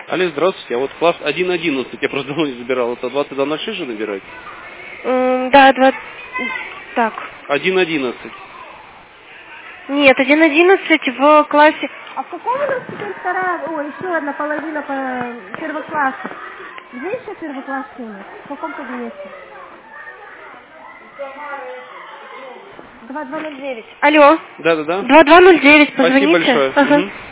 Алло, здравствуйте. А вот класс 1.11, я просто давно не забирал. Это 2206 же набирать? Да, так. 1.11. Нет, 1.11 в классе. А в каком у нас теперь еще одна половина первого класса? Где еще первый класс у нас? В каком кабинете? 2209. Алло. Да. 2209, позвоните. Спасибо большое. Ага. Угу.